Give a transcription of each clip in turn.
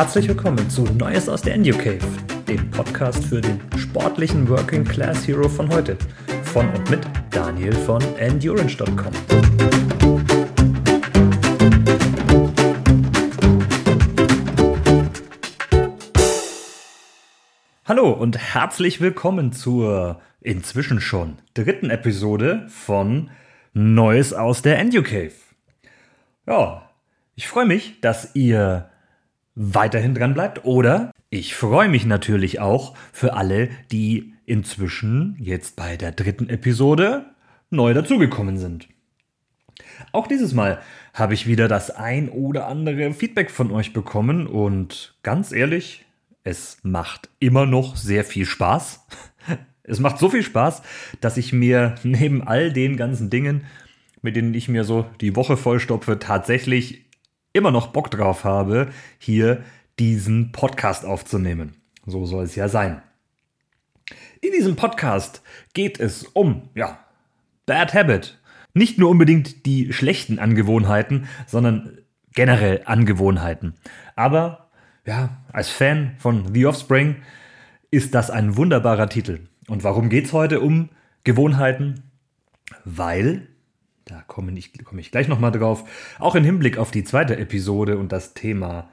Herzlich willkommen zu Neues aus der EnduCave, dem Podcast für den sportlichen Working Class Hero von heute. Von und mit Daniel von Endurance.com. Hallo und herzlich willkommen zur inzwischen schon dritten Episode von Neues aus der EnduCave. Ja, ich freue mich, dass ihr weiterhin dran bleibt, oder ich freue mich natürlich auch für alle, die inzwischen jetzt bei der dritten Episode neu dazugekommen sind. Auch dieses Mal habe ich wieder das ein oder andere Feedback von euch bekommen und ganz ehrlich, es macht immer noch sehr viel Spaß. Es macht so viel Spaß, dass ich mir neben all den ganzen Dingen, mit denen ich mir so die Woche vollstopfe, tatsächlich immer noch Bock drauf habe, hier diesen Podcast aufzunehmen. So soll es ja sein. In diesem Podcast geht es um, Bad Habit. Nicht nur unbedingt die schlechten Angewohnheiten, sondern generell Angewohnheiten. Aber als Fan von The Offspring ist das ein wunderbarer Titel. Und warum geht es heute um Gewohnheiten? Weil, da komme ich gleich nochmal drauf, auch im Hinblick auf die zweite Episode und das Thema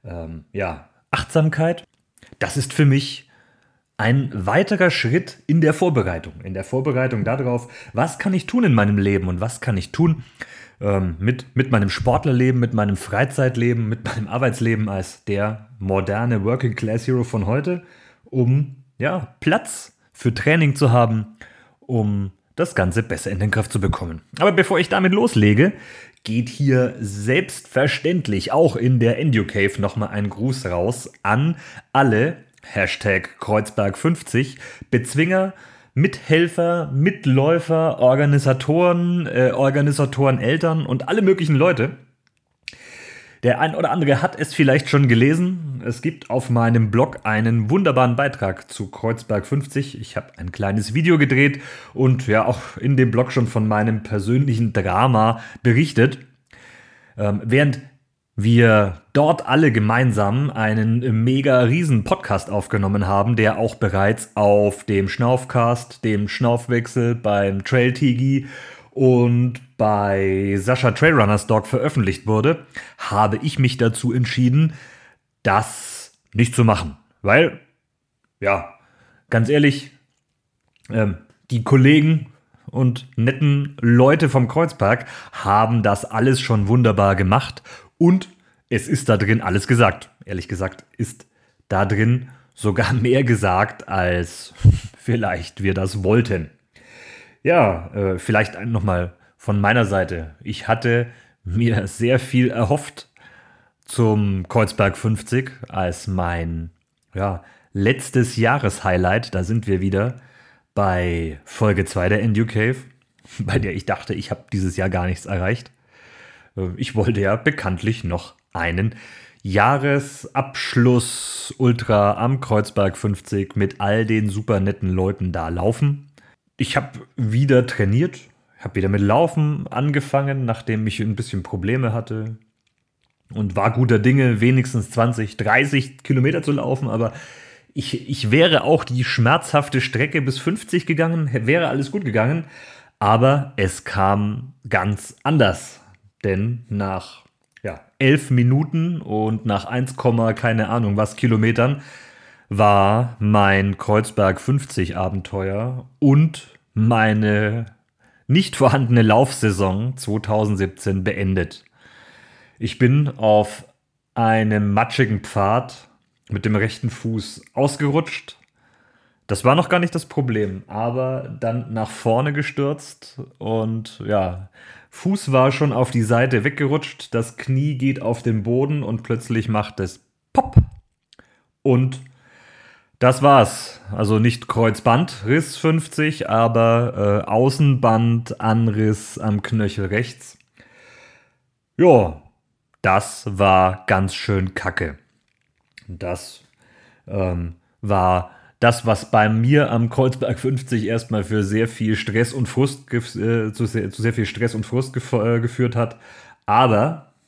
Achtsamkeit, das ist für mich ein weiterer Schritt in der Vorbereitung darauf, was kann ich tun in meinem Leben und was kann ich tun mit meinem Sportlerleben, mit meinem Freizeitleben, mit meinem Arbeitsleben als der moderne Working Class Hero von heute, um Platz für Training zu haben, um das Ganze besser in den Griff zu bekommen. Aber bevor ich damit loslege, geht hier selbstverständlich auch in der EnduCave nochmal ein Gruß raus an alle #Kreuzberg50 Bezwinger, Mithelfer, Mitläufer, Organisatoren, Eltern und alle möglichen Leute. Der ein oder andere hat es vielleicht schon gelesen. Es gibt auf meinem Blog einen wunderbaren Beitrag zu Kreuzberg 50. Ich habe ein kleines Video gedreht und auch in dem Blog schon von meinem persönlichen Drama berichtet. Während wir dort alle gemeinsam einen mega riesen Podcast aufgenommen haben, der auch bereits auf dem Schnaufcast, dem Schnaufwechsel, beim Trail Tigi und bei Sascha Trailrunners Dog veröffentlicht wurde, habe ich mich dazu entschieden, das nicht zu machen. Weil, ganz ehrlich, die Kollegen und netten Leute vom Kreuzberg haben das alles schon wunderbar gemacht und es ist da drin alles gesagt. Ehrlich gesagt ist da drin sogar mehr gesagt, als vielleicht wir das wollten. Vielleicht nochmal von meiner Seite. Ich hatte mir sehr viel erhofft zum Kreuzberg 50 als mein letztes Jahreshighlight. Da sind wir wieder bei Folge 2 der EnduCave, bei der ich dachte, ich habe dieses Jahr gar nichts erreicht. Ich wollte ja bekanntlich noch einen Jahresabschluss-Ultra am Kreuzberg 50 mit all den super netten Leuten da laufen. Ich habe wieder trainiert, habe wieder mit Laufen angefangen, nachdem ich ein bisschen Probleme hatte und war guter Dinge, wenigstens 20, 30 Kilometer zu laufen, aber ich wäre auch die schmerzhafte Strecke bis 50 gegangen, wäre alles gut gegangen, aber es kam ganz anders, denn nach 11 Minuten und nach 1, keine Ahnung was Kilometern war mein Kreuzberg 50 Abenteuer und meine nicht vorhandene Laufsaison 2017 beendet. Ich bin auf einem matschigen Pfad mit dem rechten Fuß ausgerutscht. Das war noch gar nicht das Problem, aber dann nach vorne gestürzt und Fuß war schon auf die Seite weggerutscht, das Knie geht auf den Boden und plötzlich macht es Pop. Und das war's. Also nicht Kreuzbandriss 50, aber Außenbandanriss am Knöchel rechts. Das war ganz schön kacke. Das war das, was bei mir am Kreuzberg 50 erstmal für sehr viel Stress und Frust geführt hat. Aber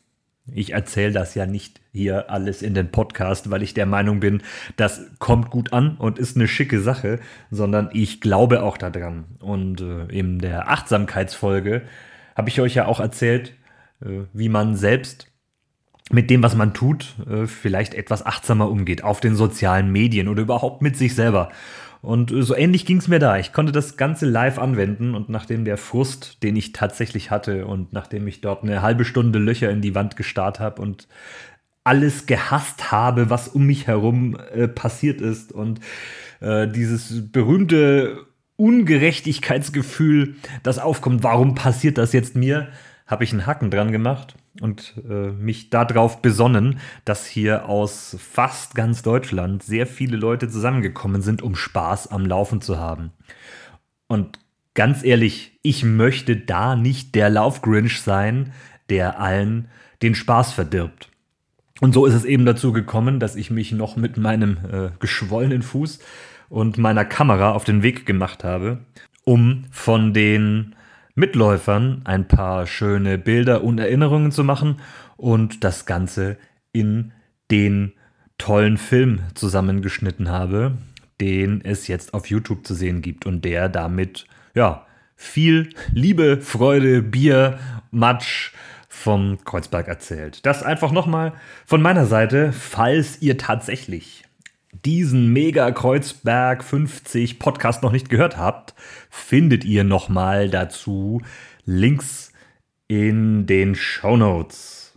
Ich erzähle das ja nicht hier alles in den Podcast, weil ich der Meinung bin, das kommt gut an und ist eine schicke Sache, sondern ich glaube auch daran. Und in der Achtsamkeitsfolge habe ich euch ja auch erzählt, wie man selbst mit dem, was man tut, vielleicht etwas achtsamer umgeht auf den sozialen Medien oder überhaupt mit sich selber. Und so ähnlich ging es mir da. Ich konnte das Ganze live anwenden und nachdem der Frust, den ich tatsächlich hatte und nachdem ich dort eine halbe Stunde Löcher in die Wand gestarrt habe und alles gehasst habe, was um mich herum passiert ist und dieses berühmte Ungerechtigkeitsgefühl, das aufkommt, warum passiert das jetzt mir, habe ich einen Haken dran gemacht und mich darauf besonnen, dass hier aus fast ganz Deutschland sehr viele Leute zusammengekommen sind, um Spaß am Laufen zu haben. Und ganz ehrlich, ich möchte da nicht der Laufgrinch sein, der allen den Spaß verdirbt. Und so ist es eben dazu gekommen, dass ich mich noch mit meinem geschwollenen Fuß und meiner Kamera auf den Weg gemacht habe, um von den Mitläufern ein paar schöne Bilder und Erinnerungen zu machen und das Ganze in den tollen Film zusammengeschnitten habe, den es jetzt auf YouTube zu sehen gibt und der damit, ja, viel Liebe, Freude, Bier, Matsch vom Kreuzberg erzählt. Das einfach nochmal von meiner Seite, falls ihr tatsächlich diesen Mega Kreuzberg 50 Podcast noch nicht gehört habt, findet ihr nochmal dazu Links in den Shownotes.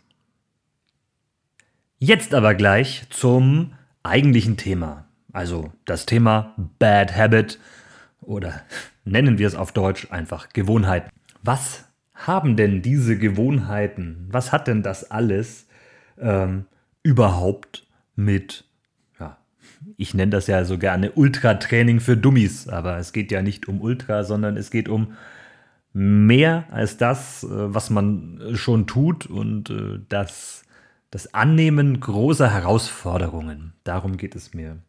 Jetzt aber gleich zum eigentlichen Thema. Also das Thema Bad Habit oder nennen wir es auf Deutsch einfach Gewohnheiten. Was haben denn diese Gewohnheiten, was hat denn das alles überhaupt mit, ja, ich nenne das ja so gerne Ultratraining für Dummies, aber es geht ja nicht um Ultra, sondern es geht um mehr als das, was man schon tut und das Annehmen großer Herausforderungen. Darum geht es mir.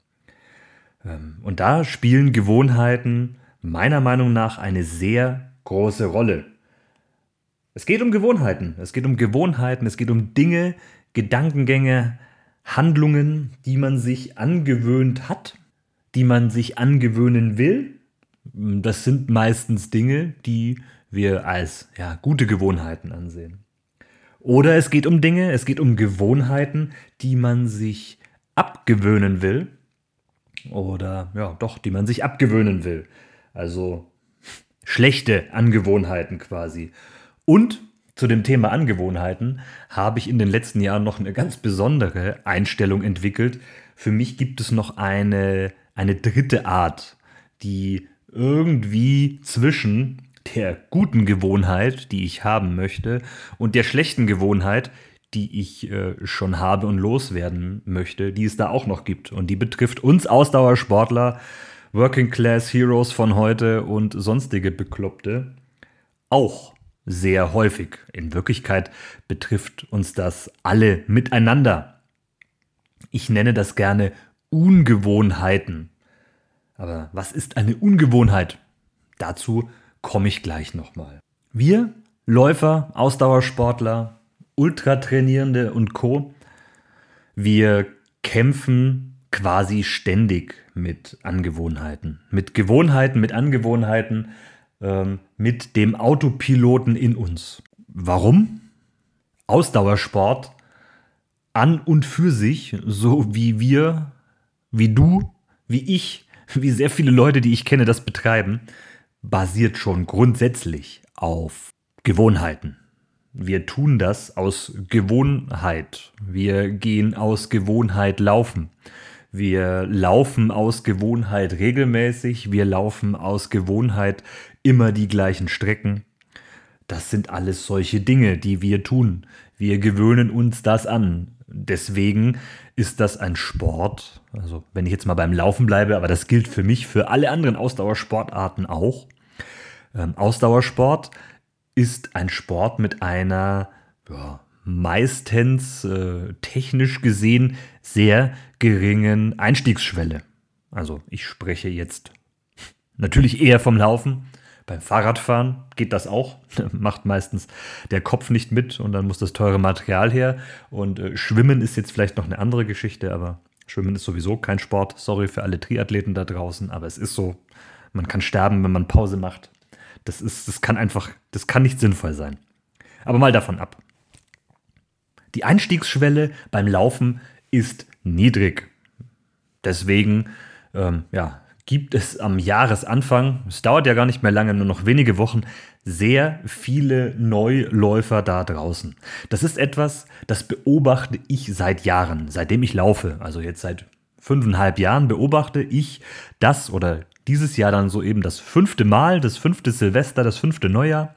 Und da spielen Gewohnheiten meiner Meinung nach eine sehr große Rolle. Es geht um Gewohnheiten. Es geht um Gewohnheiten, es geht um Dinge, Gedankengänge, Handlungen, die man sich angewöhnt hat, die man sich angewöhnen will. Das sind meistens Dinge, die wir als gute Gewohnheiten ansehen. Oder es geht um Dinge, es geht um Gewohnheiten, die man sich abgewöhnen will. Oder die man sich abgewöhnen will. Also schlechte Angewohnheiten quasi. Und zu dem Thema Angewohnheiten habe ich in den letzten Jahren noch eine ganz besondere Einstellung entwickelt. Für mich gibt es noch eine dritte Art, die irgendwie zwischen der guten Gewohnheit, die ich haben möchte, und der schlechten Gewohnheit, die ich schon habe und loswerden möchte, die es da auch noch gibt. Und die betrifft uns Ausdauersportler, Working Class Heroes von heute und sonstige Bekloppte auch sehr häufig. In Wirklichkeit betrifft uns das alle miteinander. Ich nenne das gerne Ungewohnheiten. Aber was ist eine Ungewohnheit? Dazu komme ich gleich nochmal. Wir Läufer, Ausdauersportler, Ultratrainierende und Co., wir kämpfen quasi ständig mit Angewohnheiten. Mit Gewohnheiten, mit Angewohnheiten, mit dem Autopiloten in uns. Warum? Ausdauersport an und für sich, so wie wir, wie du, wie ich, wie sehr viele Leute, die ich kenne, das betreiben, basiert schon grundsätzlich auf Gewohnheiten. Wir tun das aus Gewohnheit. Wir gehen aus Gewohnheit laufen. Wir laufen aus Gewohnheit regelmäßig. Wir laufen aus Gewohnheit immer die gleichen Strecken. Das sind alles solche Dinge, die wir tun. Wir gewöhnen uns das an. Deswegen ist das ein Sport, also wenn ich jetzt mal beim Laufen bleibe, aber das gilt für mich, für alle anderen Ausdauersportarten auch. Ausdauersport ist ein Sport mit einer meistens technisch gesehen sehr geringen Einstiegsschwelle. Also ich spreche jetzt natürlich eher vom Laufen. Beim Fahrradfahren geht das auch. Macht meistens der Kopf nicht mit und dann muss das teure Material her. Und Schwimmen ist jetzt vielleicht noch eine andere Geschichte, aber Schwimmen ist sowieso kein Sport. Sorry für alle Triathleten da draußen, aber es ist so. Man kann sterben, wenn man Pause macht. Das kann nicht sinnvoll sein. Aber mal davon ab. Die Einstiegsschwelle beim Laufen ist niedrig. Deswegen, gibt es am Jahresanfang, es dauert ja gar nicht mehr lange, nur noch wenige Wochen, sehr viele Neuläufer da draußen. Das ist etwas, das beobachte ich seit Jahren, seitdem ich laufe. Also jetzt seit 5,5 Jahren beobachte ich das oder dieses Jahr dann so eben das 5. Mal, das 5. Silvester, das 5. Neujahr,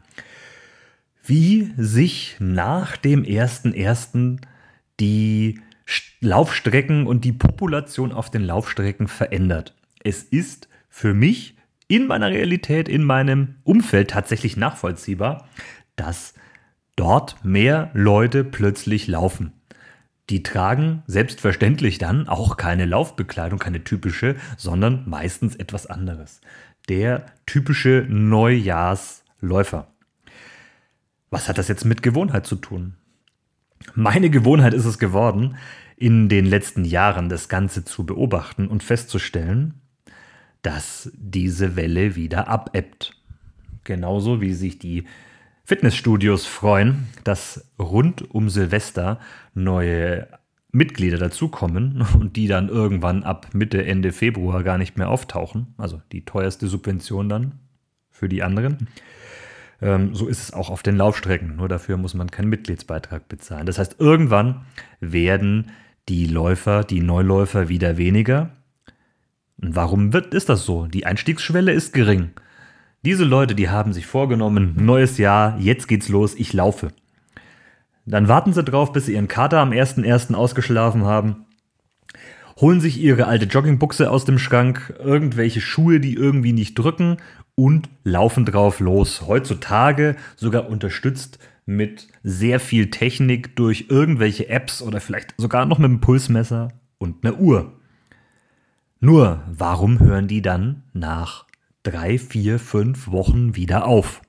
wie sich nach dem 1.1. die Laufstrecken und die Population auf den Laufstrecken verändert. Es ist für mich in meiner Realität, in meinem Umfeld tatsächlich nachvollziehbar, dass dort mehr Leute plötzlich laufen. Die tragen selbstverständlich dann auch keine Laufbekleidung, keine typische, sondern meistens etwas anderes. Der typische Neujahrsläufer. Was hat das jetzt mit Gewohnheit zu tun? Meine Gewohnheit ist es geworden, in den letzten Jahren das Ganze zu beobachten und festzustellen, dass diese Welle wieder abebbt. Genauso wie sich die Fitnessstudios freuen, dass rund um Silvester neue Mitglieder dazukommen und die dann irgendwann ab Mitte, Ende Februar gar nicht mehr auftauchen. Also die teuerste Subvention dann für die anderen. So ist es auch auf den Laufstrecken. Nur dafür muss man keinen Mitgliedsbeitrag bezahlen. Das heißt, irgendwann werden die Neuläufer wieder weniger. Und warum ist das so? Die Einstiegsschwelle ist gering. Diese Leute, die haben sich vorgenommen, neues Jahr, jetzt geht's los, ich laufe. Dann warten sie drauf, bis sie ihren Kater am 1.1. ausgeschlafen haben, holen sich ihre alte Joggingbuchse aus dem Schrank, irgendwelche Schuhe, die irgendwie nicht drücken und laufen drauf los. Heutzutage sogar unterstützt mit sehr viel Technik durch irgendwelche Apps oder vielleicht sogar noch mit einem Pulsmesser und einer Uhr. Nur, warum hören die dann nach 3, 4, 5 Wochen wieder auf?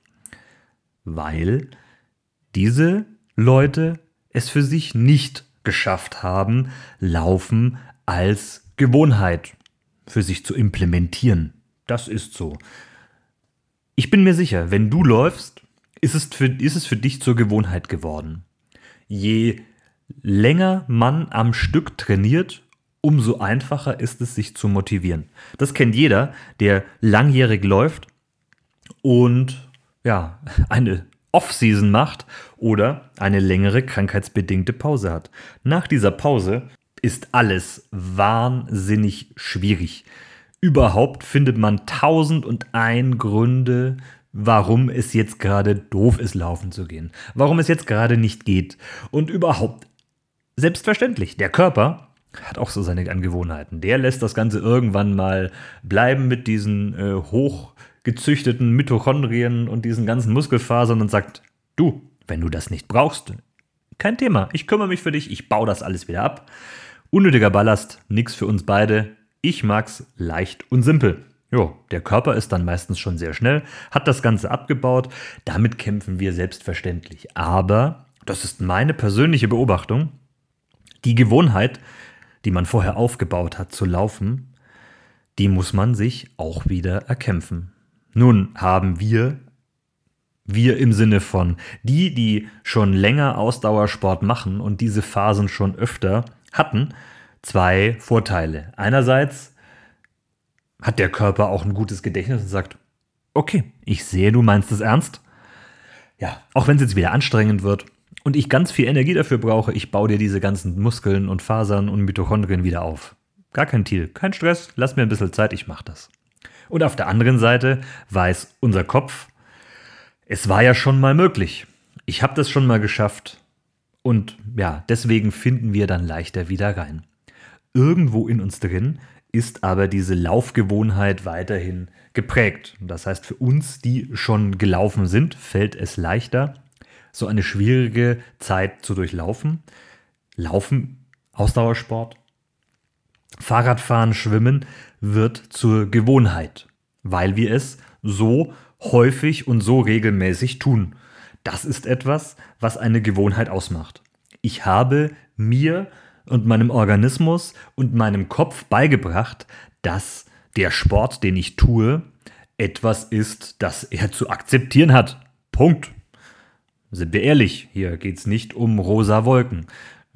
Weil diese Leute es für sich nicht geschafft haben, Laufen als Gewohnheit für sich zu implementieren. Das ist so. Ich bin mir sicher, wenn du läufst, ist es für dich zur Gewohnheit geworden. Je länger man am Stück trainiert, umso einfacher ist es, sich zu motivieren. Das kennt jeder, der langjährig läuft und eine Off-Season macht oder eine längere krankheitsbedingte Pause hat. Nach dieser Pause ist alles wahnsinnig schwierig. Überhaupt findet man 1001 Gründe, warum es jetzt gerade doof ist, laufen zu gehen. Warum es jetzt gerade nicht geht. Und überhaupt, selbstverständlich, der Körper hat auch so seine Angewohnheiten. Der lässt das Ganze irgendwann mal bleiben mit diesen hochgezüchteten Mitochondrien und diesen ganzen Muskelfasern und sagt, du, wenn du das nicht brauchst, kein Thema, ich kümmere mich für dich, ich baue das alles wieder ab. Unnötiger Ballast, nix für uns beide. Ich mag's leicht und simpel. Jo, der Körper ist dann meistens schon sehr schnell, hat das Ganze abgebaut, damit kämpfen wir selbstverständlich. Aber, das ist meine persönliche Beobachtung, die Gewohnheit, die man vorher aufgebaut hat zu laufen, die muss man sich auch wieder erkämpfen. Nun haben wir im Sinne von die schon länger Ausdauersport machen und diese Phasen schon öfter hatten, 2 Vorteile. Einerseits hat der Körper auch ein gutes Gedächtnis und sagt, okay, ich sehe, du meinst es ernst. Ja, auch wenn es jetzt wieder anstrengend wird und ich ganz viel Energie dafür brauche, ich baue dir diese ganzen Muskeln und Fasern und Mitochondrien wieder auf. Gar kein Deal, kein Stress, lass mir ein bisschen Zeit, ich mache das. Und auf der anderen Seite weiß unser Kopf, es war ja schon mal möglich. Ich habe das schon mal geschafft. Und ja, deswegen finden wir dann leichter wieder rein. Irgendwo in uns drin ist aber diese Laufgewohnheit weiterhin geprägt. Das heißt, für uns, die schon gelaufen sind, fällt es leichter, so eine schwierige Zeit zu durchlaufen. Laufen, Ausdauersport, Fahrradfahren, Schwimmen wird zur Gewohnheit, weil wir es so häufig und so regelmäßig tun. Das ist etwas, was eine Gewohnheit ausmacht. Ich habe mir und meinem Organismus und meinem Kopf beigebracht, dass der Sport, den ich tue, etwas ist, das er zu akzeptieren hat. Punkt. Sind wir ehrlich, hier geht es nicht um rosa Wolken.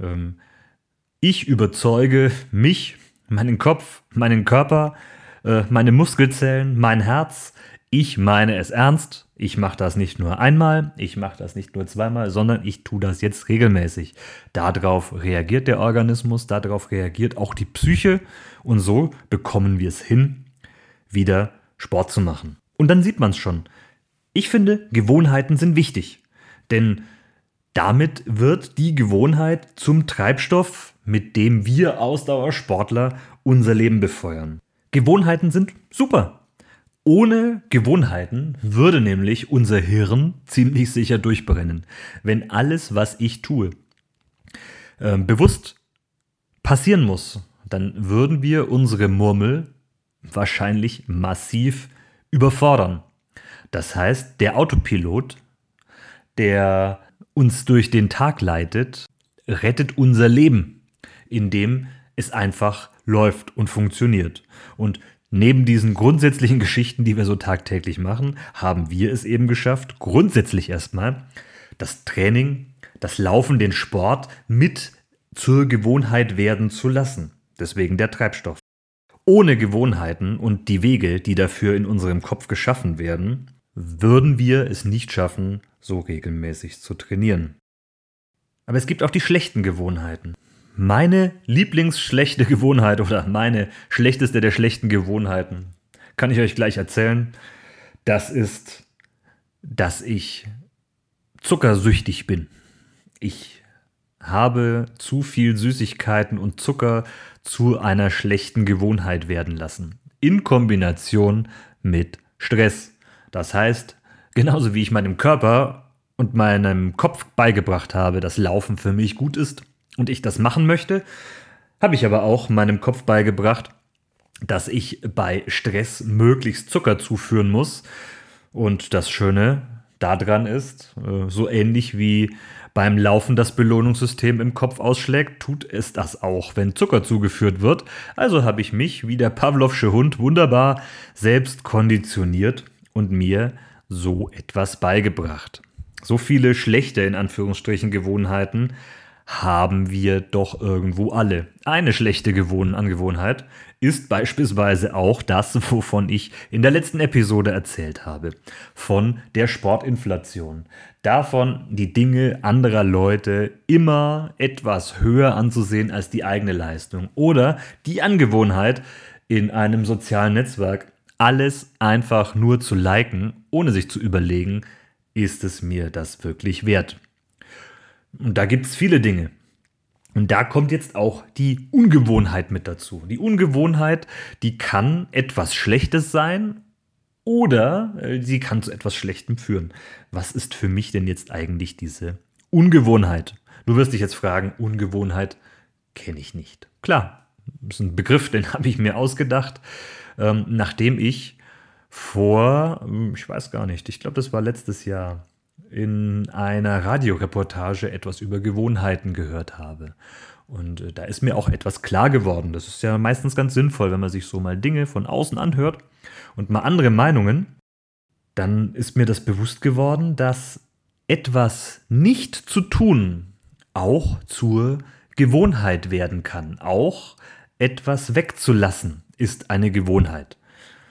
Ich überzeuge mich, meinen Kopf, meinen Körper, meine Muskelzellen, mein Herz. Ich meine es ernst. Ich mache das nicht nur einmal, ich mache das nicht nur zweimal, sondern ich tue das jetzt regelmäßig. Darauf reagiert der Organismus, darauf reagiert auch die Psyche und so bekommen wir es hin, wieder Sport zu machen. Und dann sieht man es schon. Ich finde, Gewohnheiten sind wichtig, denn damit wird die Gewohnheit zum Treibstoff, mit dem wir Ausdauersportler unser Leben befeuern. Gewohnheiten sind super. Ohne Gewohnheiten würde nämlich unser Hirn ziemlich sicher durchbrennen. Wenn alles, was ich tue, bewusst passieren muss, dann würden wir unsere Murmel wahrscheinlich massiv überfordern. Das heißt, der Autopilot, der uns durch den Tag leitet, rettet unser Leben, indem es einfach läuft und funktioniert. Und neben diesen grundsätzlichen Geschichten, die wir so tagtäglich machen, haben wir es eben geschafft, grundsätzlich erstmal das Training, das Laufen, den Sport mit zur Gewohnheit werden zu lassen. Deswegen der Treibstoff. Ohne Gewohnheiten und die Wege, die dafür in unserem Kopf geschaffen werden, würden wir es nicht schaffen, so regelmäßig zu trainieren. Aber es gibt auch die schlechten Gewohnheiten. Meine lieblingsschlechte Gewohnheit oder meine schlechteste der schlechten Gewohnheiten, kann ich euch gleich erzählen, das ist, dass ich zuckersüchtig bin. Ich habe zu viel Süßigkeiten und Zucker zu einer schlechten Gewohnheit werden lassen. In Kombination mit Stress. Das heißt, genauso wie ich meinem Körper und meinem Kopf beigebracht habe, dass Laufen für mich gut ist, und ich das machen möchte, habe ich aber auch meinem Kopf beigebracht, dass ich bei Stress möglichst Zucker zuführen muss. Und das Schöne daran ist, so ähnlich wie beim Laufen das Belohnungssystem im Kopf ausschlägt, tut es das auch, wenn Zucker zugeführt wird. Also habe ich mich wie der Pawlowsche Hund wunderbar selbst konditioniert und mir so etwas beigebracht. So viele schlechte, in Anführungsstrichen, Gewohnheiten haben wir doch irgendwo alle. Eine schlechte Angewohnheit ist beispielsweise auch das, wovon ich in der letzten Episode erzählt habe. Von der Sportinflation. Davon, die Dinge anderer Leute immer etwas höher anzusehen als die eigene Leistung. Oder die Angewohnheit, in einem sozialen Netzwerk alles einfach nur zu liken, ohne sich zu überlegen, ist es mir das wirklich wert? Und da gibt es viele Dinge. Und da kommt jetzt auch die Ungewohnheit mit dazu. Die Ungewohnheit, die kann etwas Schlechtes sein oder sie kann zu etwas Schlechtem führen. Was ist für mich denn jetzt eigentlich diese Ungewohnheit? Du wirst dich jetzt fragen, Ungewohnheit kenne ich nicht. Klar, das ist ein Begriff, den habe ich mir ausgedacht, nachdem ich ich weiß gar nicht, ich glaube, das war letztes Jahr, in einer Radioreportage etwas über Gewohnheiten gehört habe. Und da ist mir auch etwas klar geworden. Das ist ja meistens ganz sinnvoll, wenn man sich so mal Dinge von außen anhört und mal andere Meinungen. Dann ist mir das bewusst geworden, dass etwas nicht zu tun auch zur Gewohnheit werden kann. Auch etwas wegzulassen ist eine Gewohnheit.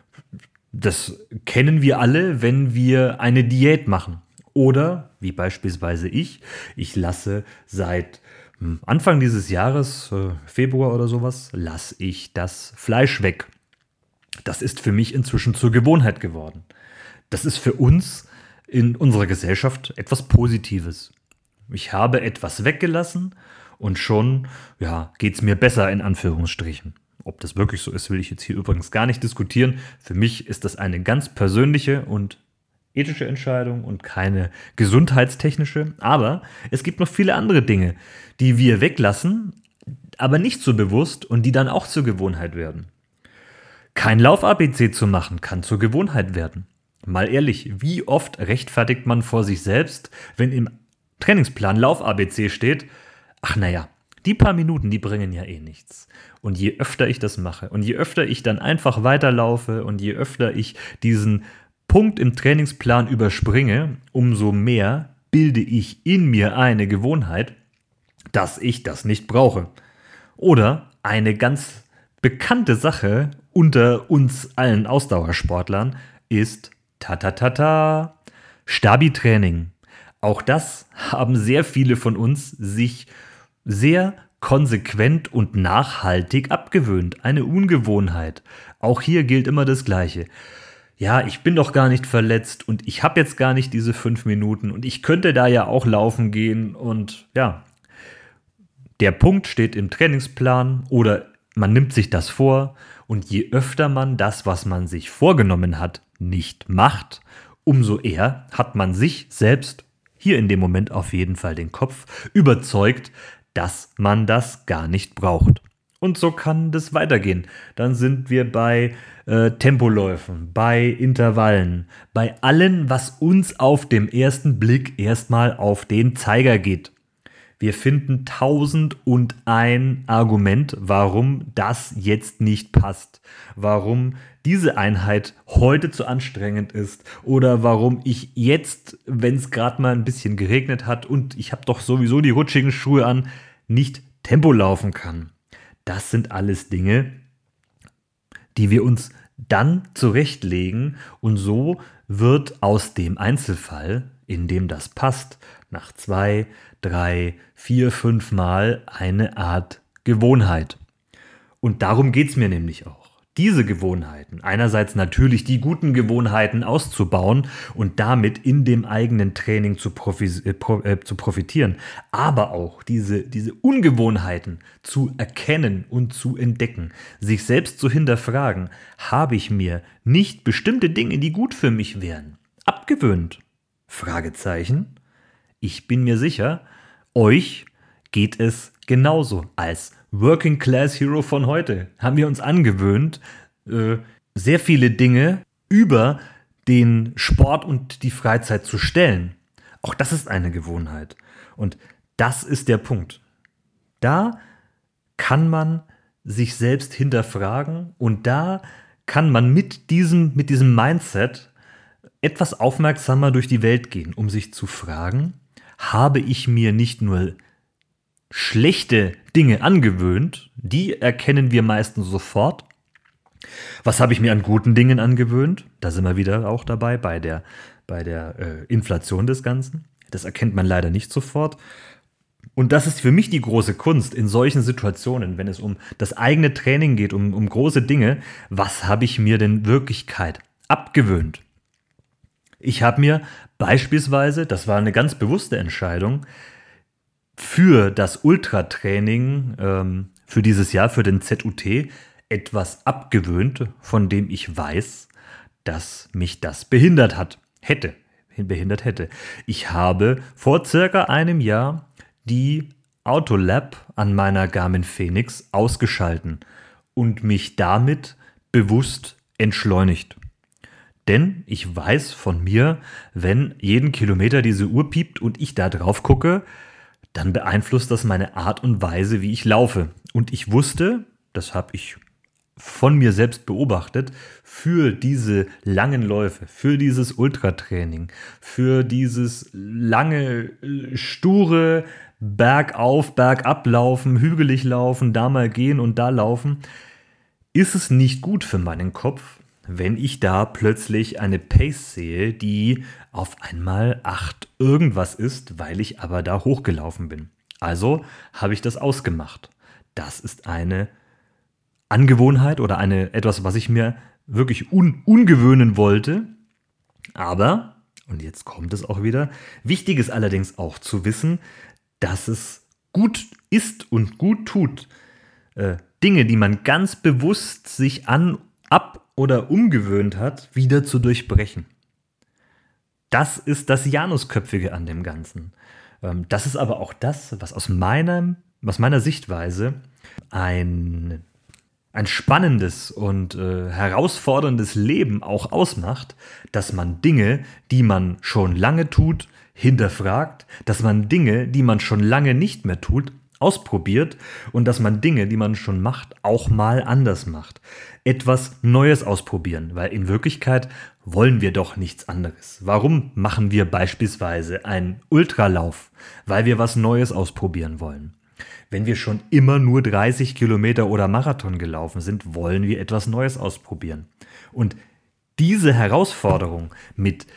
Das kennen wir alle, wenn wir eine Diät machen. Oder, wie beispielsweise ich lasse seit Anfang dieses Jahres, Februar oder sowas, lasse ich das Fleisch weg. Das ist für mich inzwischen zur Gewohnheit geworden. Das ist für uns in unserer Gesellschaft etwas Positives. Ich habe etwas weggelassen und schon geht es mir besser, in Anführungsstrichen. Ob das wirklich so ist, will ich jetzt hier übrigens gar nicht diskutieren. Für mich ist das eine ganz persönliche und ethische Entscheidung und keine gesundheitstechnische. Aber es gibt noch viele andere Dinge, die wir weglassen, aber nicht so bewusst und die dann auch zur Gewohnheit werden. Kein Lauf-ABC zu machen kann zur Gewohnheit werden. Mal ehrlich, wie oft rechtfertigt man vor sich selbst, wenn im Trainingsplan Lauf-ABC steht, ach naja, die paar Minuten, die bringen ja eh nichts. Und je öfter ich das mache und je öfter ich dann einfach weiterlaufe und je öfter ich diesen Punkt im Trainingsplan überspringe, umso mehr bilde ich in mir eine Gewohnheit, dass ich das nicht brauche. Oder eine ganz bekannte Sache unter uns allen Ausdauersportlern ist Stabi-Training. Auch das haben sehr viele von uns sich sehr konsequent und nachhaltig abgewöhnt. Eine Ungewohnheit. Auch hier gilt immer das Gleiche. Ja, ich bin doch gar nicht verletzt und ich habe jetzt gar nicht diese 5 Minuten und ich könnte da ja auch laufen gehen und ja, der Punkt steht im Trainingsplan oder man nimmt sich das vor und je öfter man das, was man sich vorgenommen hat, nicht macht, umso eher hat man sich selbst, hier in dem Moment auf jeden Fall den Kopf, überzeugt, dass man das gar nicht braucht. Und so kann das weitergehen. Dann sind wir bei Tempoläufen, bei Intervallen, bei allem, was uns auf dem ersten Blick erstmal auf den Zeiger geht. Wir finden 1001 Argument, warum das jetzt nicht passt, warum diese Einheit heute zu anstrengend ist oder warum ich jetzt, wenn es gerade mal ein bisschen geregnet hat und ich habe doch sowieso die rutschigen Schuhe an, nicht Tempo laufen kann. Das sind alles Dinge, die wir uns dann zurechtlegen und so wird aus dem Einzelfall, in dem das passt, nach 2, 3, 4, 5 Mal eine Art Gewohnheit. Und darum geht es mir nämlich auch. Diese Gewohnheiten, einerseits natürlich die guten Gewohnheiten auszubauen und damit in dem eigenen Training zu profitieren, aber auch diese Ungewohnheiten zu erkennen und zu entdecken, sich selbst zu hinterfragen, habe ich mir nicht bestimmte Dinge, die gut für mich wären, abgewöhnt? Fragezeichen. Ich bin mir sicher, euch geht es genauso. Als Working Class Hero von heute haben wir uns angewöhnt, sehr viele Dinge über den Sport und die Freizeit zu stellen. Auch das ist eine Gewohnheit. Und das ist der Punkt. Da kann man sich selbst hinterfragen und da kann man mit diesem Mindset etwas aufmerksamer durch die Welt gehen, um sich zu fragen, habe ich mir nicht nur schlechte Dinge angewöhnt, die erkennen wir meistens sofort. Was habe ich mir an guten Dingen angewöhnt? Da sind wir wieder auch dabei bei der Inflation des Ganzen. Das erkennt man leider nicht sofort. Und das ist für mich die große Kunst in solchen Situationen, wenn es um das eigene Training geht, um große Dinge. Was habe ich mir denn in Wirklichkeit abgewöhnt? Ich habe mir beispielsweise, das war eine ganz bewusste Entscheidung, für das Ultratraining für dieses Jahr, für den ZUT, etwas abgewöhnt, von dem ich weiß, dass mich das behindert hätte. Ich habe vor circa einem Jahr die Autolab an meiner Garmin Fenix ausgeschalten und mich damit bewusst entschleunigt. Denn ich weiß von mir, wenn jeden Kilometer diese Uhr piept und ich da drauf gucke, dann beeinflusst das meine Art und Weise, wie ich laufe. Und ich wusste, das habe ich von mir selbst beobachtet, für diese langen Läufe, für dieses Ultratraining, für dieses lange, sture Bergauf, Bergab laufen, hügelig laufen, da mal gehen und da laufen, ist es nicht gut für meinen Kopf, wenn ich da plötzlich eine Pace sehe, die auf einmal 8 irgendwas ist, weil ich aber da hochgelaufen bin. Also habe ich das ausgemacht. Das ist eine Angewohnheit oder etwas, was ich mir wirklich ungewöhnen wollte. Aber, und jetzt kommt es auch wieder, wichtig ist allerdings auch zu wissen, dass es gut ist und gut tut, Dinge, die man ganz bewusst sich ab oder umgewöhnt hat, wieder zu durchbrechen. Das ist das Janusköpfige an dem Ganzen. Das ist aber auch das, was aus meiner Sichtweise ein ein spannendes und herausforderndes Leben auch ausmacht, dass man Dinge, die man schon lange tut, hinterfragt, dass man Dinge, die man schon lange nicht mehr tut, ausprobiert und dass man Dinge, die man schon macht, auch mal anders macht. Etwas Neues ausprobieren, weil in Wirklichkeit wollen wir doch nichts anderes. Warum machen wir beispielsweise einen Ultralauf? Weil wir was Neues ausprobieren wollen. Wenn wir schon immer nur 30 Kilometer oder Marathon gelaufen sind, wollen wir etwas Neues ausprobieren. Und diese Herausforderung mit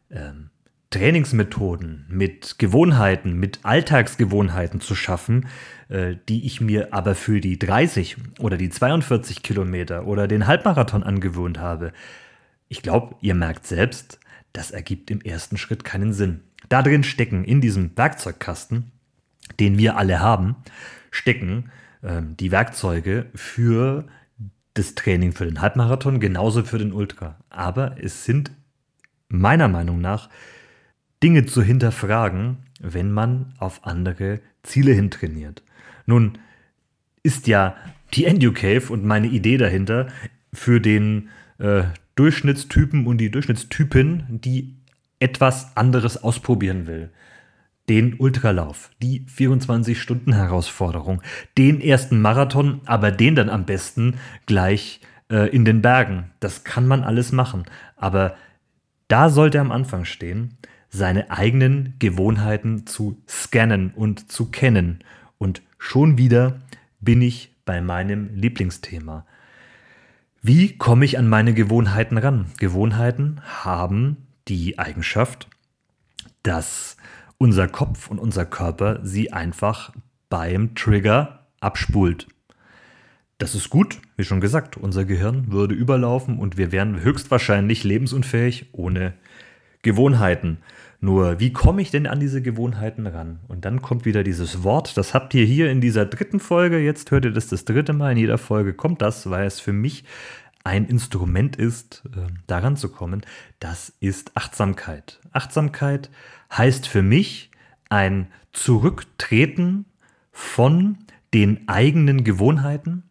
Trainingsmethoden, mit Gewohnheiten, mit Alltagsgewohnheiten zu schaffen, die ich mir aber für die 30 oder die 42 Kilometer oder den Halbmarathon angewöhnt habe, ich glaube, ihr merkt selbst, das ergibt im ersten Schritt keinen Sinn. Da drin stecken, in diesem Werkzeugkasten, den wir alle haben, stecken die Werkzeuge für das Training für den Halbmarathon, genauso für den Ultra. Aber es sind meiner Meinung nach Dinge zu hinterfragen, wenn man auf andere Ziele hin trainiert. Nun ist ja die EnduCave und meine Idee dahinter für den Durchschnittstypen und die Durchschnittstypin, die etwas anderes ausprobieren will. Den Ultralauf, die 24-Stunden-Herausforderung, den ersten Marathon, aber den dann am besten gleich in den Bergen. Das kann man alles machen, aber da sollte am Anfang stehen, seine eigenen Gewohnheiten zu scannen und zu kennen. Und schon wieder bin ich bei meinem Lieblingsthema. Wie komme ich an meine Gewohnheiten ran? Gewohnheiten haben die Eigenschaft, dass unser Kopf und unser Körper sie einfach beim Trigger abspult. Das ist gut, wie schon gesagt, unser Gehirn würde überlaufen und wir wären höchstwahrscheinlich lebensunfähig ohne Gewohnheiten. Nur, wie komme ich denn an diese Gewohnheiten ran? Und dann kommt wieder dieses Wort, das habt ihr hier in dieser 3. Folge, jetzt hört ihr das 3. Mal, in jeder Folge kommt das, weil es für mich ein Instrument ist, daran zu kommen, das ist Achtsamkeit. Achtsamkeit heißt für mich ein Zurücktreten von den eigenen Gewohnheiten,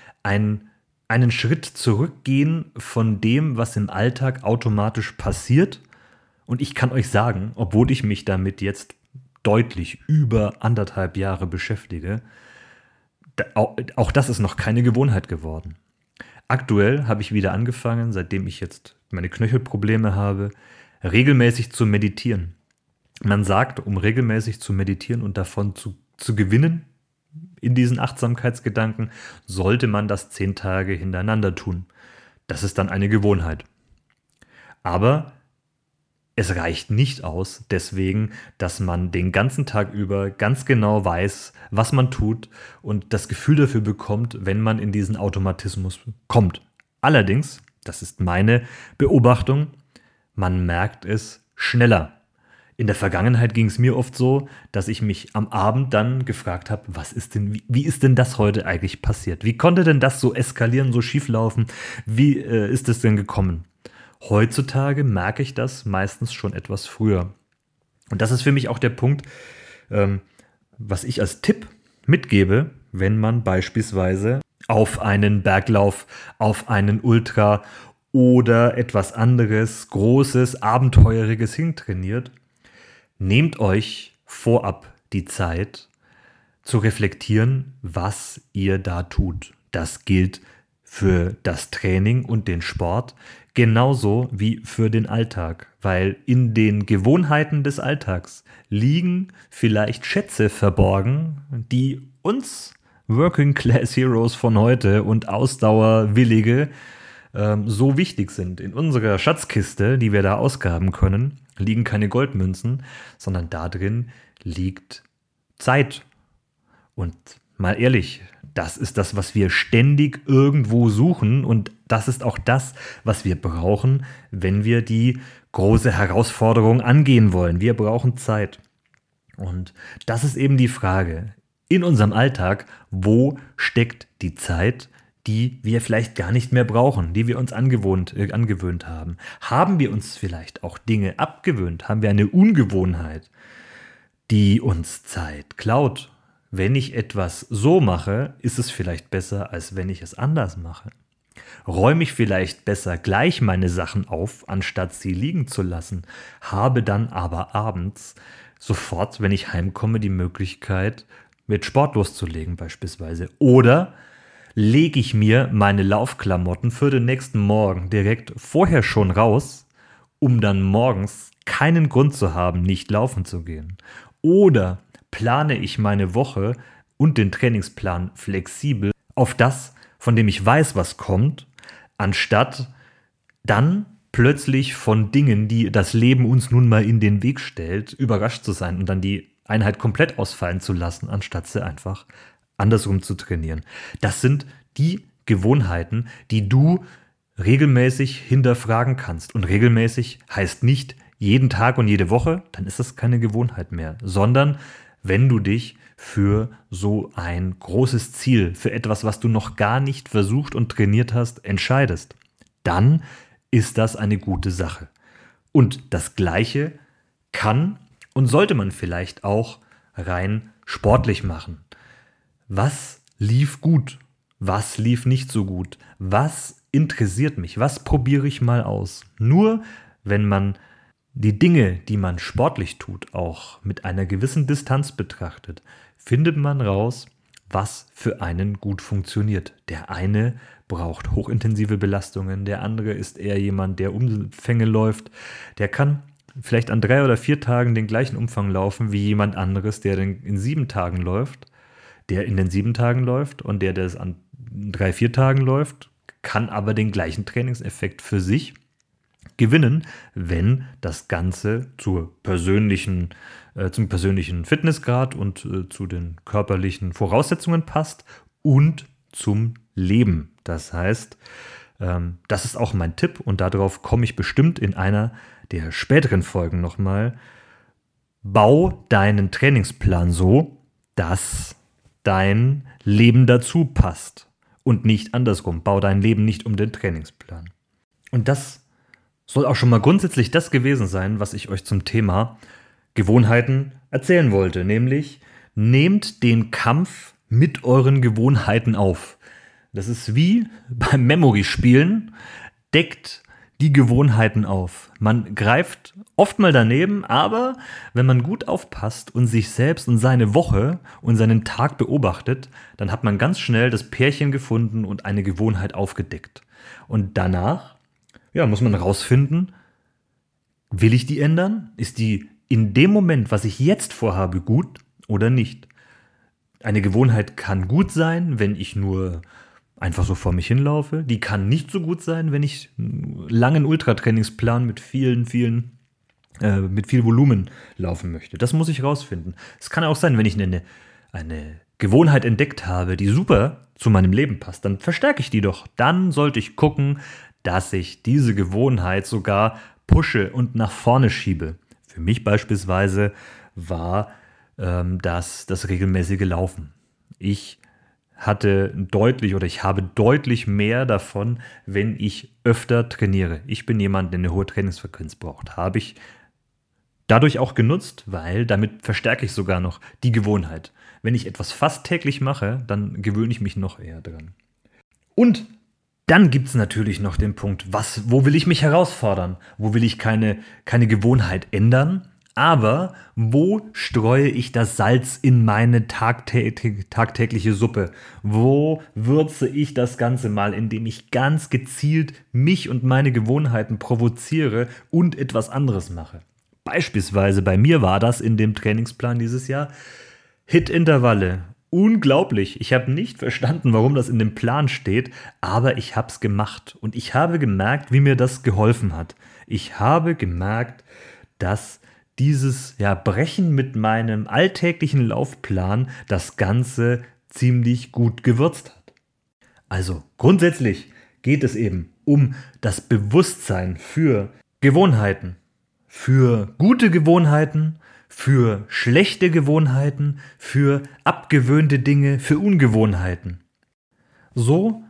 einen Schritt zurückgehen von dem, was im Alltag automatisch passiert. Und ich kann euch sagen, obwohl ich mich damit jetzt deutlich über 1,5 Jahre beschäftige, auch das ist noch keine Gewohnheit geworden. Aktuell habe ich wieder angefangen, seitdem ich jetzt meine Knöchelprobleme habe, regelmäßig zu meditieren. Man sagt, um regelmäßig zu meditieren und davon zu gewinnen, in diesen Achtsamkeitsgedanken, sollte man das 10 Tage hintereinander tun. Das ist dann eine Gewohnheit. Aber es reicht nicht aus, deswegen, dass man den ganzen Tag über ganz genau weiß, was man tut und das Gefühl dafür bekommt, wenn man in diesen Automatismus kommt. Allerdings, das ist meine Beobachtung, man merkt es schneller. In der Vergangenheit ging es mir oft so, dass ich mich am Abend dann gefragt habe, wie ist denn das heute eigentlich passiert? Wie konnte denn das so eskalieren, so schief laufen? Wie ist es denn gekommen? Heutzutage merke ich das meistens schon etwas früher. Und das ist für mich auch der Punkt, was ich als Tipp mitgebe, wenn man beispielsweise auf einen Berglauf, auf einen Ultra oder etwas anderes, Großes, Abenteueriges hintrainiert. Nehmt euch vorab die Zeit zu reflektieren, was ihr da tut. Das gilt für das Training und den Sport, genauso wie für den Alltag, weil in den Gewohnheiten des Alltags liegen vielleicht Schätze verborgen, die uns Working Class Heroes von heute und Ausdauerwillige so wichtig sind. In unserer Schatzkiste, die wir da ausgraben können, liegen keine Goldmünzen, sondern da drin liegt Zeit. Und mal ehrlich, das ist das, was wir ständig irgendwo suchen und das ist auch das, was wir brauchen, wenn wir die große Herausforderung angehen wollen. Wir brauchen Zeit. Und das ist eben die Frage in unserem Alltag, wo steckt die Zeit, die wir vielleicht gar nicht mehr brauchen, die wir uns angewöhnt haben. Haben wir uns vielleicht auch Dinge abgewöhnt? Haben wir eine Ungewohnheit, die uns Zeit klaut? wenn ich etwas so mache, ist es vielleicht besser, als wenn ich es anders mache? Räume ich vielleicht besser gleich meine Sachen auf, anstatt sie liegen zu lassen, habe dann aber abends sofort, wenn ich heimkomme, die Möglichkeit, mit Sport loszulegen beispielsweise. Oder lege ich mir meine Laufklamotten für den nächsten Morgen direkt vorher schon raus, um dann morgens keinen Grund zu haben, nicht laufen zu gehen. Oder plane ich meine Woche und den Trainingsplan flexibel auf das, von dem ich weiß, was kommt, anstatt dann plötzlich von Dingen, die das Leben uns nun mal in den Weg stellt, überrascht zu sein und dann die Einheit komplett ausfallen zu lassen, anstatt sie einfach andersrum zu trainieren. Das sind die Gewohnheiten, die du regelmäßig hinterfragen kannst. Und regelmäßig heißt nicht jeden Tag und jede Woche, dann ist das keine Gewohnheit mehr, sondern wenn du dich für so ein großes Ziel, für etwas, was du noch gar nicht versucht und trainiert hast, entscheidest, dann ist das eine gute Sache. Und das Gleiche kann und sollte man vielleicht auch rein sportlich machen. Was lief gut? Was lief nicht so gut? Was interessiert mich? Was probiere ich mal aus? Nur wenn man die Dinge, die man sportlich tut, auch mit einer gewissen Distanz betrachtet, findet man raus, was für einen gut funktioniert. Der eine braucht hochintensive Belastungen, der andere ist eher jemand, der Umfänge läuft. Der kann vielleicht an 3 oder 4 Tagen den gleichen Umfang laufen wie jemand anderes, der in 7 Tagen läuft. Der in den 7 Tagen läuft und der es an 3, 4 Tagen läuft, kann aber den gleichen Trainingseffekt für sich gewinnen, wenn das Ganze zum persönlichen Fitnessgrad und zu den körperlichen Voraussetzungen passt und zum Leben. Das heißt, das ist auch mein Tipp und darauf komme ich bestimmt in einer der späteren Folgen nochmal. Bau deinen Trainingsplan so, dass dein Leben dazu passt und nicht andersrum. Bau dein Leben nicht um den Trainingsplan. Und das soll auch schon mal grundsätzlich das gewesen sein, was ich euch zum Thema Gewohnheiten erzählen wollte. Nämlich, nehmt den Kampf mit euren Gewohnheiten auf. Das ist wie beim Memory-Spielen. Deckt die Gewohnheiten auf. Man greift oft mal daneben, aber wenn man gut aufpasst und sich selbst und seine Woche und seinen Tag beobachtet, dann hat man ganz schnell das Pärchen gefunden und eine Gewohnheit aufgedeckt. Und danach muss man rausfinden, will ich die ändern? Ist die in dem Moment, was ich jetzt vorhabe, gut oder nicht? Eine Gewohnheit kann gut sein, wenn ich nur einfach so vor mich hinlaufe. Die kann nicht so gut sein, wenn ich einen langen Ultratrainingsplan mit viel Volumen laufen möchte. Das muss ich rausfinden. Es kann auch sein, wenn ich eine Gewohnheit entdeckt habe, die super zu meinem Leben passt, dann verstärke ich die doch. Dann sollte ich gucken, dass ich diese Gewohnheit sogar pushe und nach vorne schiebe. Für mich beispielsweise war das regelmäßige Laufen. Ich habe deutlich mehr davon, wenn ich öfter trainiere. Ich bin jemand, der eine hohe Trainingsfrequenz braucht. Habe ich dadurch auch genutzt, weil damit verstärke ich sogar noch die Gewohnheit. Wenn ich etwas fast täglich mache, dann gewöhne ich mich noch eher dran. Und dann gibt es natürlich noch den Punkt, wo will ich mich herausfordern? Wo will ich keine Gewohnheit ändern? Aber wo streue ich das Salz in meine tagtägliche Suppe? Wo würze ich das Ganze mal, indem ich ganz gezielt mich und meine Gewohnheiten provoziere und etwas anderes mache? Beispielsweise bei mir war das in dem Trainingsplan dieses Jahr HIIT-Intervalle. Unglaublich. Ich habe nicht verstanden, warum das in dem Plan steht, aber ich habe es gemacht und ich habe gemerkt, wie mir das geholfen hat. Ich habe gemerkt, dass dieses Brechen mit meinem alltäglichen Laufplan das Ganze ziemlich gut gewürzt hat. Also grundsätzlich geht es eben um das Bewusstsein für Gewohnheiten, für gute Gewohnheiten, für schlechte Gewohnheiten, für abgewöhnte Dinge, für Ungewohnheiten. So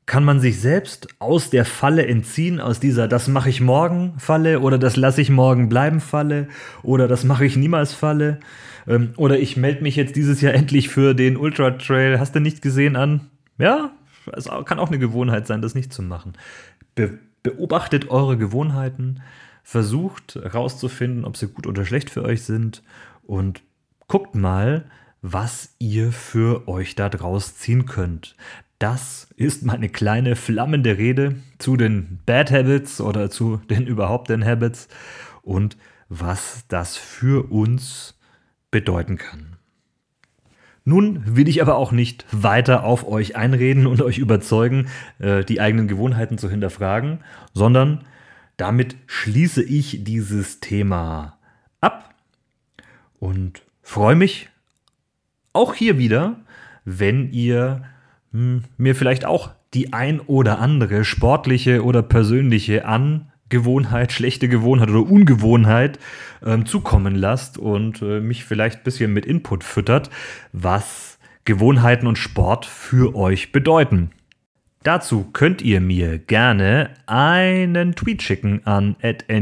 kann man sich selbst aus der Falle entziehen, aus dieser "Das mache ich morgen" Falle oder "Das lasse ich morgen bleiben" Falle oder "Das mache ich niemals" Falle oder "Ich melde mich jetzt dieses Jahr endlich für den Ultra Trail, hast du nicht gesehen" an. Ja, es kann auch eine Gewohnheit sein, das nicht zu machen. Beobachtet eure Gewohnheiten, versucht herauszufinden, ob sie gut oder schlecht für euch sind und guckt mal, was ihr für euch da draus ziehen könnt. Das ist meine kleine flammende Rede zu den Bad Habits oder zu den überhaupt den Habits und was das für uns bedeuten kann. Nun will ich aber auch nicht weiter auf euch einreden und euch überzeugen, die eigenen Gewohnheiten zu hinterfragen, sondern damit schließe ich dieses Thema ab und freue mich auch hier wieder, wenn ihr mir vielleicht auch die ein oder andere sportliche oder persönliche Angewohnheit, schlechte Gewohnheit oder Ungewohnheit zukommen lasst und mich vielleicht ein bisschen mit Input füttert, was Gewohnheiten und Sport für euch bedeuten. Dazu könnt ihr mir gerne einen Tweet schicken an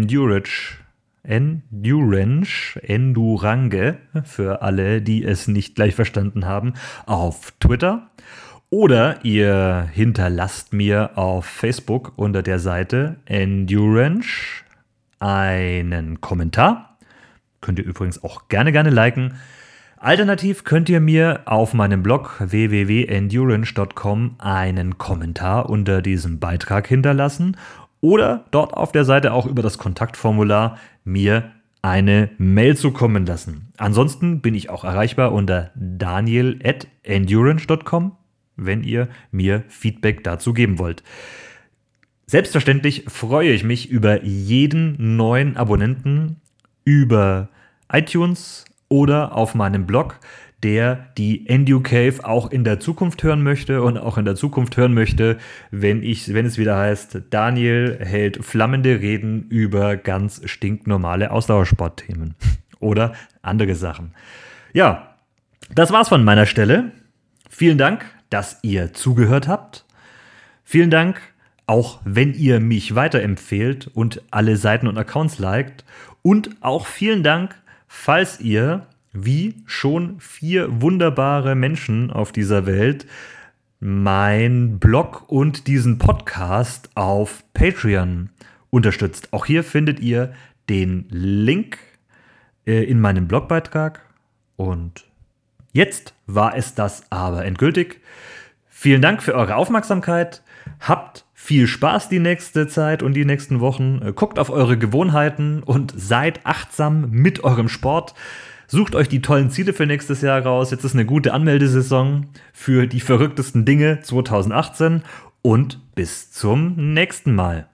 @Endurange, für alle, die es nicht gleich verstanden haben, auf Twitter. Oder ihr hinterlasst mir auf Facebook unter der Seite Endurange einen Kommentar. Könnt ihr übrigens auch gerne liken. Alternativ könnt ihr mir auf meinem Blog www.endurange.com einen Kommentar unter diesem Beitrag hinterlassen oder dort auf der Seite auch über das Kontaktformular mir eine Mail zukommen lassen. Ansonsten bin ich auch erreichbar unter daniel@endurange.com, wenn ihr mir Feedback dazu geben wollt. Selbstverständlich freue ich mich über jeden neuen Abonnenten über iTunes oder auf meinem Blog, der die EnduCave auch in der Zukunft hören möchte und auch in der Zukunft hören möchte, wenn es wieder heißt, Daniel hält flammende Reden über ganz stinknormale Ausdauersportthemen oder andere Sachen. Ja, das war's von meiner Stelle. Vielen Dank, dass ihr zugehört habt. Vielen Dank, auch wenn ihr mich weiterempfehlt und alle Seiten und Accounts liked. Und auch vielen Dank, falls ihr, wie schon 4 wunderbare Menschen auf dieser Welt, mein Blog und diesen Podcast auf Patreon unterstützt. Auch hier findet ihr den Link in meinem Blogbeitrag. Und jetzt war es das aber endgültig. Vielen Dank für eure Aufmerksamkeit. Habt viel Spaß die nächste Zeit und die nächsten Wochen. Guckt auf eure Gewohnheiten und seid achtsam mit eurem Sport. Sucht euch die tollen Ziele für nächstes Jahr raus. Jetzt ist eine gute Anmeldesaison für die verrücktesten Dinge 2018 und bis zum nächsten Mal.